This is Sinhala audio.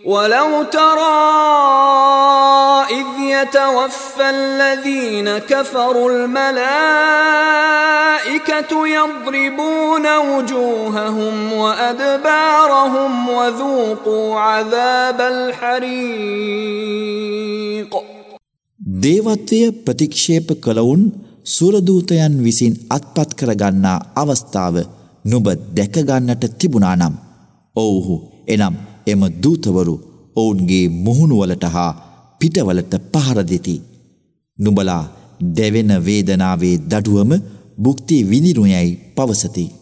وَلَوْ تَرَى إِذْ يَتَوَفَّى الَّذِينَ كَفَرُوا الْمَلَائِكَةُ يَضْرِبُونَ وُجُوهَهُمْ وَأَدْبَارَهُمْ وَذُوقُوا عَذَابَ الْحَرِيقِ. දේවත්වය ප්‍රතික්ෂේප කළවුන් සුරදූතයන් විසින් අත්පත් කරගන්නා අවස්ථාව නුඹ දැක ගන්නට තිබුණා නම් ඔව්හු එනම් එම දූතවරු ඔවුන්ගේ මුහුණුවලට හා පිටවලට පහර දෙති. නුඹලා දැවෙන වේදනාවේ දඩුවම භුක්ති විඳිනු යයි පවසති.